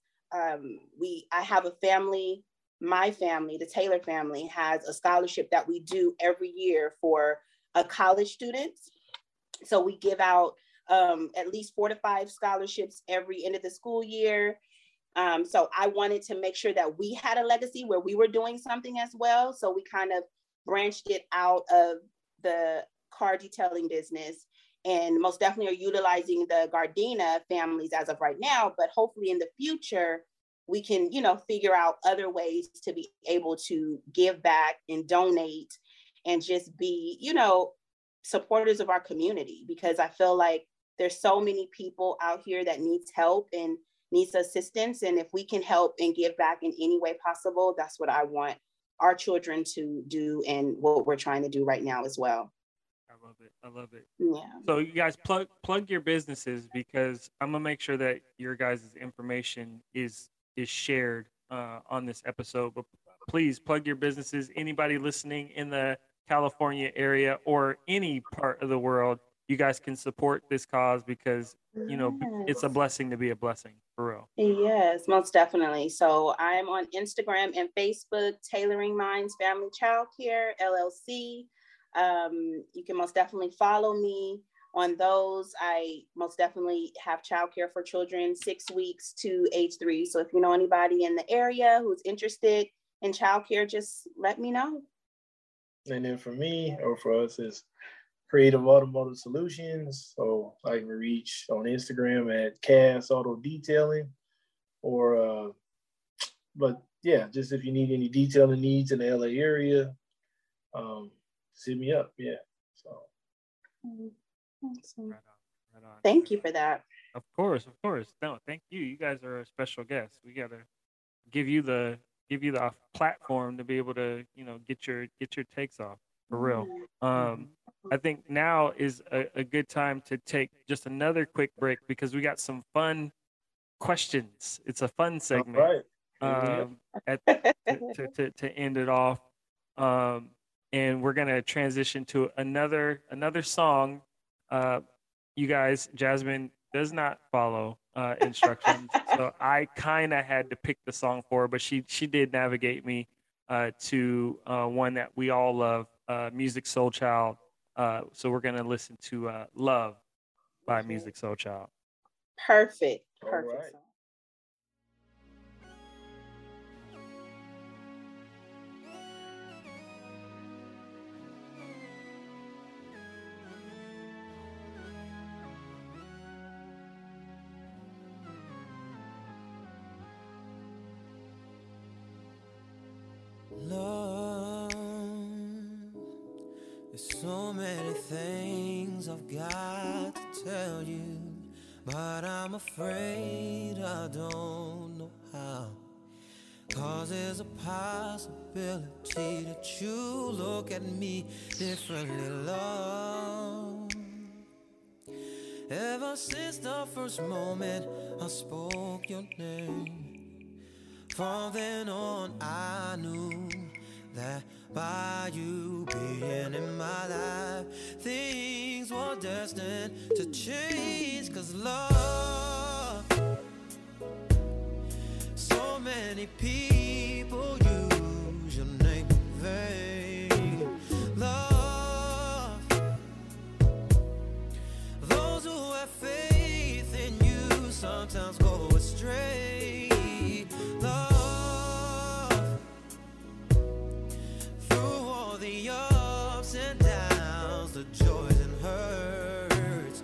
S3: I have a family, my family, the Taylor family, has a scholarship that we do every year for college students. So we give out at least 4 to 5 scholarships every end of the school year. So I wanted to make sure that we had a legacy where we were doing something as well. So we kind of branched it out of the car detailing business, and most definitely are utilizing the Gardena families as of right now. But hopefully in the future, we can, figure out other ways to be able to give back and donate and just be, supporters of our community, because I feel like there's so many people out here that needs help and needs assistance. And if we can help and give back in any way possible, that's what I want our children to do and what we're trying to do right now as well.
S1: I love it.
S3: Yeah.
S1: So you guys plug your businesses, because I'm gonna make sure that your guys' information is shared on this episode. But please plug your businesses. Anybody listening in the California area or any part of the world, you guys can support this cause, because it's a blessing to be a blessing, for real.
S3: Yes, most definitely. So I'm on Instagram and Facebook, Tailoring Minds Family Child Care LLC. You can most definitely follow me on those. I most definitely have childcare for children 6 weeks to age 3. So if you know anybody in the area who's interested in childcare, just let me know.
S4: And then for me, or for us, is Creative Automotive Solutions. So I can reach on Instagram at Cass Auto Detailing, or but yeah, just if you need any detailing needs in the LA area, hit me up. Yeah. So.
S3: Awesome.
S1: Right on.
S3: Thank you for that.
S1: Of course. No, thank you. You guys are a special guest. We gotta give you the platform to be able to get your takes off, for real. I think now is a good time to take just another quick break, because we got some fun questions. It's a fun segment.
S4: All right.
S1: To end it off, and we're gonna transition to another song. You guys, Jasmine does not follow instructions, so I kind of had to pick the song for her, but she did navigate me to one that we all love, Musiq Soulchild. So we're gonna listen to "Love" by Musiq Soulchild.
S3: Perfect.
S4: All right.
S5: Love, there's so many things I've got to tell you, but I'm afraid I don't know how. 'Cause there's a possibility that you look at me differently, love. Ever since the first moment I spoke your name, from then on I knew that by you being in my life, things were destined to change. 'Cause love, so many people use your name in vain. Love, those who have faith in you sometimes go astray. Love, through all the ups and downs, the joys and hurts.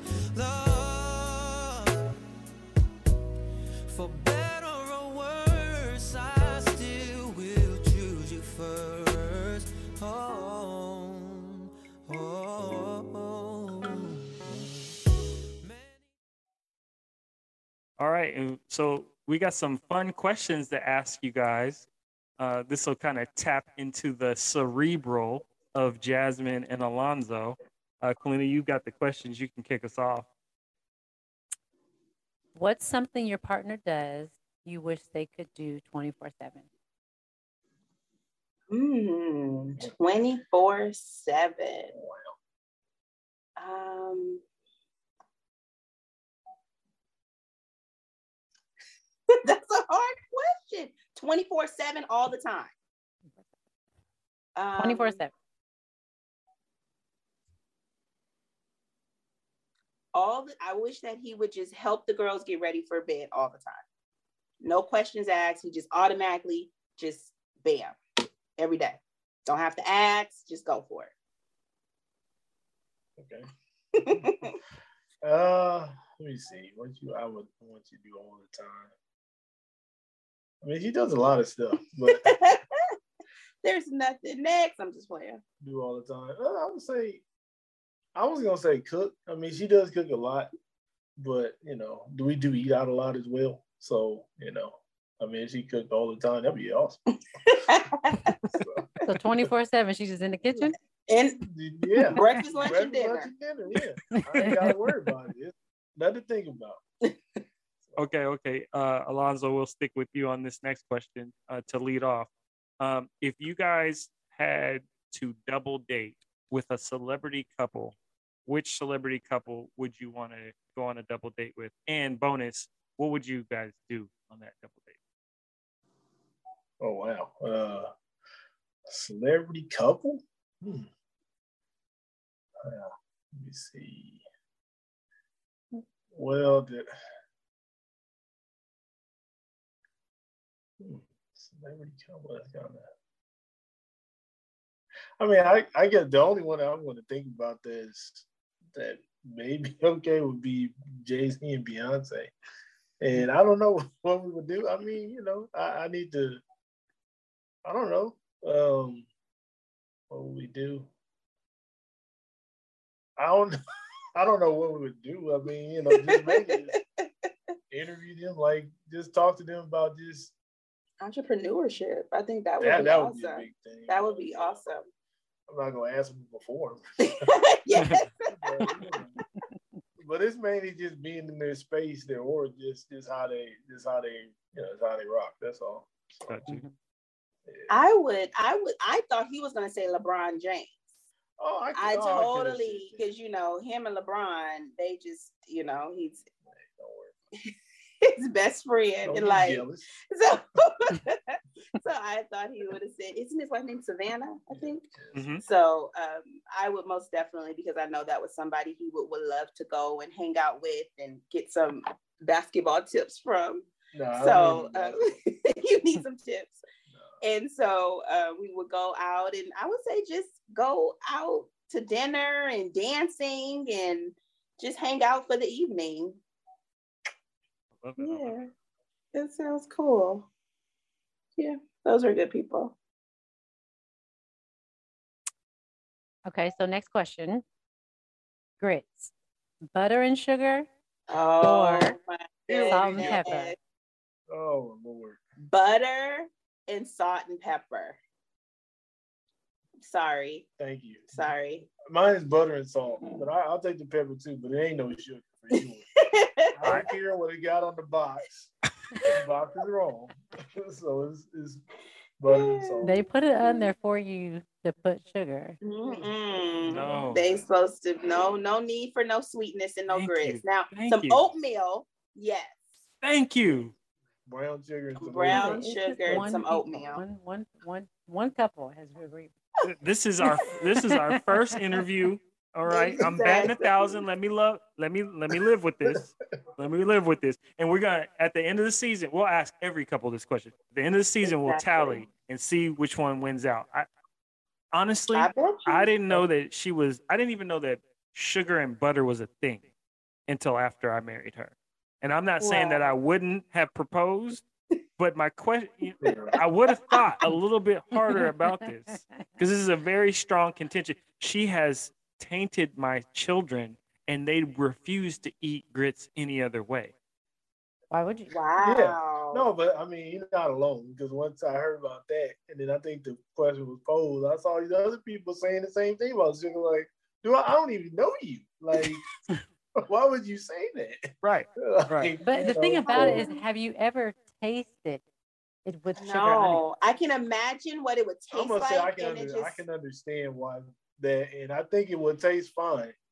S5: Love, for better or worse, I still will choose you first. Oh, oh, oh.
S1: All right, and so we got some fun questions to ask you guys. This will kind of tap into the cerebral of Jasmine and Alonzo. Kalina, you got the questions. You can kick us off.
S2: What's something your partner does you wish they could do 24/7?
S3: 24/7. That's a hard question. 24/7 all the time.
S2: 24/7.
S3: I wish that he would just help the girls get ready for bed all the time. No questions asked. He just automatically just bam every day. Don't have to ask. Just go for
S4: Okay.
S3: it.
S4: Let me see. What I would want you to do all the time. I mean, she does a lot of stuff, but
S3: There's nothing next. I'm just playing.
S4: do all the time. I was gonna say cook. I mean, she does cook a lot, but we do eat out a lot as well. So I mean, if she cooked all the time, that'd be awesome.
S2: So 24/7, she's just in the kitchen.
S3: And
S4: Yeah,
S3: breakfast, lunch, and
S4: breakfast,
S3: dinner.
S4: lunch, and dinner. Yeah, I ain't gotta worry about it. Nothing to think about.
S1: Okay. Alonzo, we'll stick with you on this next question to lead off. If you guys had to double date with a celebrity couple, which celebrity couple would you want to go on a double date with? And bonus, what would you guys do on that double date?
S4: Oh wow, celebrity couple. Let me see. Well, celebrity couple. That's kind of. I mean, I guess the only one I'm going to think about that maybe okay would be Jay-Z and Beyonce, and I don't know what we would do. I mean, I need to. I don't know. What would we do? I don't. I don't know what we would do. I mean, just maybe interview them, like just talk to them about just
S3: Entrepreneurship. I think that would be
S4: that would
S3: awesome.
S4: be a big thing.
S3: That would be awesome.
S4: I'm not gonna ask them before,
S3: Yes.
S4: but it's mainly just being in their space there, or just how they rock. That's all. So,
S1: Got you.
S3: I thought he was gonna say LeBron James.
S4: Oh,
S3: I
S4: could've
S3: totally,
S4: said that.
S3: because him and LeBron, they just, he's
S4: Don't worry.
S3: his best friend,
S4: Don't
S3: and
S4: be
S3: like,
S4: jealous.
S3: so, so I thought he would have said, isn't his wife named Savannah? I think.
S1: Mhm.
S3: So I would most definitely, because I know that was somebody he would love to go and hang out with and get some basketball tips from.
S4: No, I
S3: So
S4: don't need that.
S3: you need some tips. And so we would go out, and I would say just go out to dinner and dancing and just hang out for the evening.
S1: Love it, love it.
S3: Yeah, that sounds cool. Yeah, those are good people.
S2: Okay, so next question. Grits, butter and sugar,
S3: Oh,
S2: Or
S3: my
S2: salt and
S3: goodness.
S2: pepper.
S4: Oh Lord.
S3: Butter and salt and pepper. Sorry.
S4: Thank you.
S3: Sorry.
S4: Mine is butter and salt, but I'll take the pepper too. But it ain't no sugar for you. I don't care what it got on the box. The box is wrong. So it's butter and salt.
S2: They put it on there for you to put sugar.
S3: Mm-mm.
S1: No.
S3: They supposed to no need for no sweetness and no
S1: Thank
S3: grits.
S1: you.
S3: Now
S1: Thank
S3: some
S1: you.
S3: oatmeal, yes.
S1: Thank you.
S4: Brown sugar and some
S3: Brown
S2: It's just
S3: sugar and
S2: one
S3: some
S2: people.
S3: oatmeal.
S2: One couple has agreed.
S1: This is our first interview. All right, I'm batting 1,000. Let me live with this. Let me live with this. And we're gonna at the end of the season, we'll ask every couple this question. At the end of the season, we'll
S3: Exactly.
S1: tally and see which one wins out. Honestly,
S3: I bet you.
S1: I didn't know that I didn't even know that sugar and butter was a thing until after I married her. And I'm not saying that I wouldn't have proposed, but my question, I would have thought a little bit harder about this because this is a very strong contention. She has tainted my children and they refuse to eat grits any other way.
S2: Why would you?
S3: Wow.
S4: No, but I mean, you're not alone because once I heard about that, and then I think the question was posed, I saw these other people saying the same thing about sugar. Like, I don't even know you. Like, why would you say that?
S1: Right.
S4: Like,
S1: Right.
S2: But the thing about it is, have you ever tasted it with sugar on
S3: No, I can imagine what it would
S4: I'm
S3: taste
S4: gonna say
S3: like,
S4: I
S3: and it
S4: can
S3: just
S4: understand why that, and I think it would taste fine.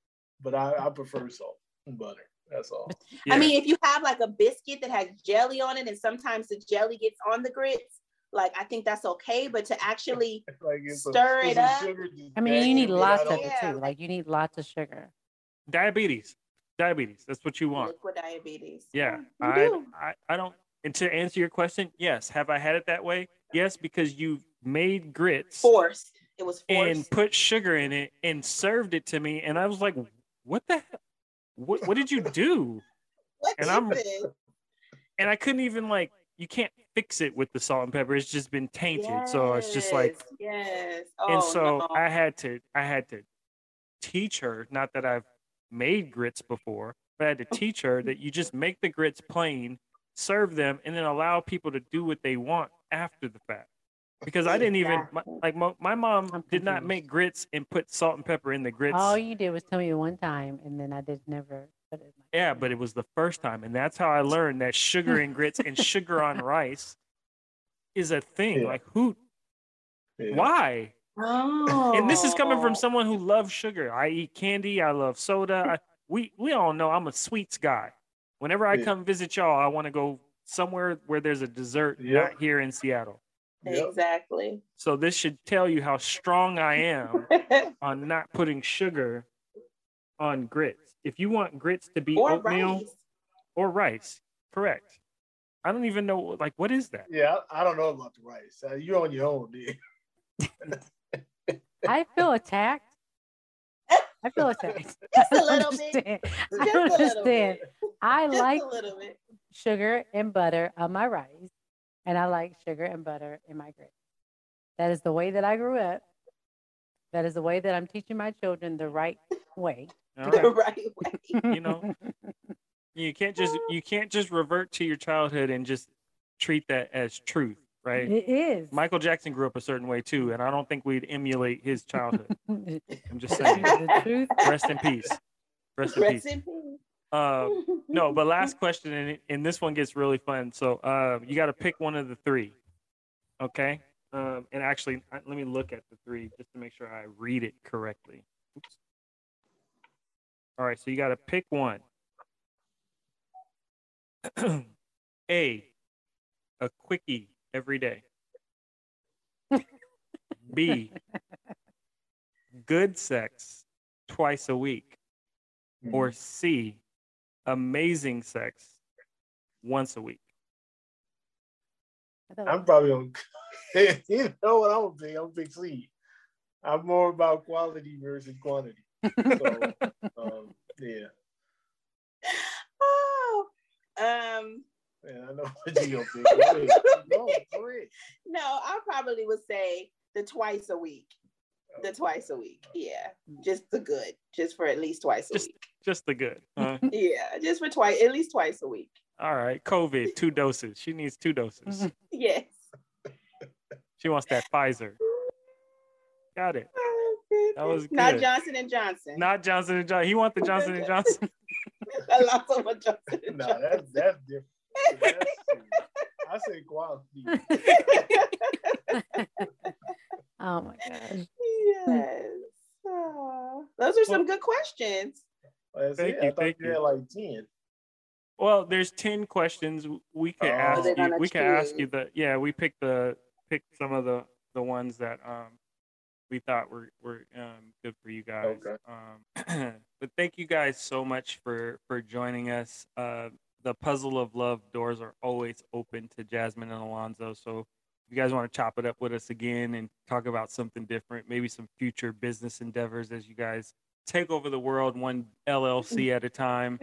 S4: but I prefer salt and butter. That's all.
S3: I mean, if you have like a biscuit that has jelly on it, and sometimes the jelly gets on the grits, like I think that's okay. But to actually
S4: Like
S3: stir it up,
S2: I mean, you need lots of it
S3: Yeah.
S2: too. Like you need lots of sugar.
S1: Diabetes. That's what you want.
S3: liquid diabetes.
S1: Yeah,
S3: you do.
S1: I don't. And to answer your question, yes. Have I had it that way? Yes, because you made grits
S3: Forced. It was
S1: and
S3: forced.
S1: put sugar in it and served it to me, and I was like, "What the hell? What did you do?"
S3: What
S1: and
S3: is
S1: I'm-
S3: this?
S1: And I couldn't even like. You can't fix it with the salt and pepper. It's just been tainted. So it's just like.
S3: yes.
S1: And
S3: Oh,
S1: so
S3: no.
S1: I had to teach her. Not that I've made grits before, but I had to teach her that you just make the grits plain, serve them, and then allow people to do what they want after the fact. Because I didn't even my mom
S2: I'm
S1: did not
S2: confused.
S1: make grits and put salt and pepper in the grits.
S2: All you did was tell me one time, and then I did never put it. In my
S1: Yeah,
S2: food.
S1: but it was the first time, and that's how I learned that sugar in grits and sugar on rice is a thing.
S4: Yeah.
S1: Like who?
S4: Yeah.
S1: Why?
S3: Oh.
S1: And this is coming from someone who loves sugar. I eat candy. I love soda. We all know I'm a sweets guy. Whenever I
S4: Yeah.
S1: come visit y'all, I want to go somewhere where there's a dessert,
S4: Yep.
S1: not here in Seattle.
S4: Yep.
S3: Exactly.
S1: So this should tell you how strong I am on not putting sugar on grits. If you want grits to be
S3: or
S1: oatmeal
S3: rice.
S1: or rice, correct. I don't even know, like, what is that?
S4: Yeah, I don't know about the rice. You're on your own, dude.
S2: I feel attacked. I feel attacked.
S3: Just a
S2: I don't
S3: little bit.
S2: understand. I
S3: Just
S2: don't
S3: a little
S2: understand.
S3: bit.
S2: I
S3: Just
S2: like
S3: a little bit.
S2: sugar and butter on my rice, and I like sugar and butter in my grits. That is the way that I grew up. That is the way that I'm teaching my children the right way.
S1: All
S3: The
S1: right.
S3: right way.
S1: You know, you can't just revert to your childhood and just treat that as truth, right?
S2: It is.
S1: Michael Jackson grew up a certain way too, and I don't think we'd emulate his childhood.
S2: The
S1: I'm just saying.
S2: truth.
S1: Rest in peace. Rest in
S3: Rest
S1: peace.
S3: in peace.
S1: No, but last question, and this one gets really fun. So you got to pick one of the three, okay? And actually, let me look at the three just to make sure I read it correctly. Oops. All right, so you got to pick one. A quickie every day. B, good sex twice a week. Or C, amazing sex once a week.
S2: I thought
S4: I'm probably on. You know what I'm gonna pick? I'm gonna pick C. I'm more about quality versus quantity. So, yeah.
S3: Oh.
S4: Yeah, I know what you gonna pick. Go ahead. Go for it.
S3: No, I probably would say the twice a week. The twice a week. Yeah. Just the good. Just for at least twice a week.
S1: Just the good. Huh?
S3: Yeah. Just for at least twice a week.
S1: All right, COVID, 2 doses. She needs 2 doses.
S3: Yes.
S1: She wants that Pfizer. Got it. That was
S3: Not
S1: good.
S3: Johnson and Johnson.
S1: Not Johnson and Johnson. He wants the Johnson and Johnson.
S3: I love so much Johnson and
S4: No,
S3: Johnson.
S4: that's different. That's, I say quality.
S2: Oh my gosh.
S3: Yes. Oh, those are some good questions.
S4: That's
S1: Thank
S4: it.
S1: you,
S4: I thought
S1: thank
S4: you
S1: you.
S4: had like 10.
S1: Well, there's 10 questions we could
S4: Oh.
S1: ask
S3: They're
S1: you.
S3: gonna
S1: We could ask
S3: choose.
S1: you we picked some of the ones that we thought were good for you guys.
S4: Okay.
S1: But thank you guys so much for joining us. The Puzzle of Love doors are always open to Jasmine and Alonzo. So if you guys want to chop it up with us again and talk about something different, maybe some future business endeavors as you guys take over the world one LLC at a time,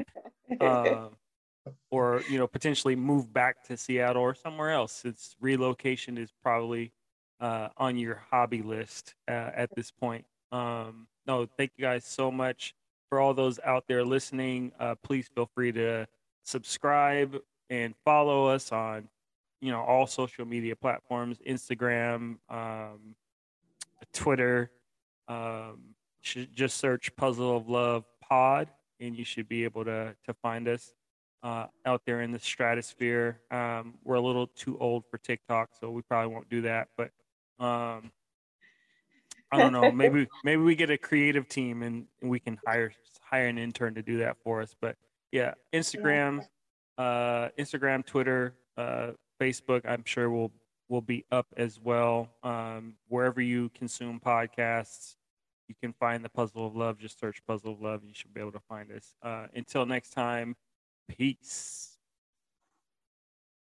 S1: or potentially move back to Seattle or somewhere else, since relocation is probably on your hobby list at this point. No, thank you guys so much. For all those out there listening, please feel free to subscribe and follow us on all social media platforms: Instagram, Twitter. Should just search Puzzle of Love Pod, and you should be able to find us out there in the stratosphere. We're a little too old for TikTok, so we probably won't do that. But I don't know. Maybe we get a creative team and we can hire an intern to do that for us. But yeah, Instagram, Twitter, Facebook. I'm sure will be up as well. Wherever you consume podcasts, you can find the Puzzle of Love. Just search Puzzle of Love. You should be able to find us. Until next time, peace.